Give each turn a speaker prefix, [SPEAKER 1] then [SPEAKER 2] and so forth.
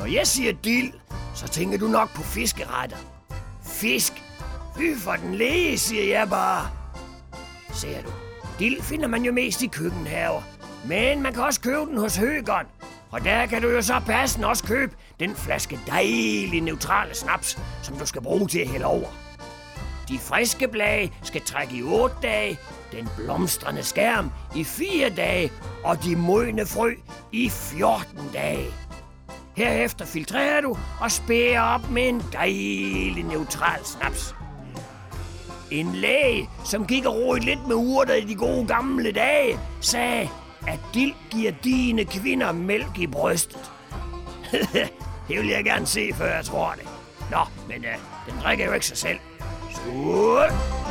[SPEAKER 1] Når jeg siger dild, så tænker du nok på fiskeretter. Fisk? Fy for den læge, siger jeg bare. Ser du, dild finder man jo mest i køkkenhaver. Men man kan også købe den hos Høgern. Og der kan du jo så passende også købe den flaske dejlig neutrale snaps, som du skal bruge til at hælde over. De friske blade skal trække i 8 dage, den blomstrende skærm i 4 dage, og de modne frø i 14 dage. Herefter filtrerer du og spærer op med en dejlig neutral snaps. En læge, som gik og roede lidt med urter i de gode gamle dage, sagde, at dild giver dine kvinder mælk i brystet. Det vil jeg gerne se, før jeg tror det. Nå, men den drikker jo ikke sig selv. Skål!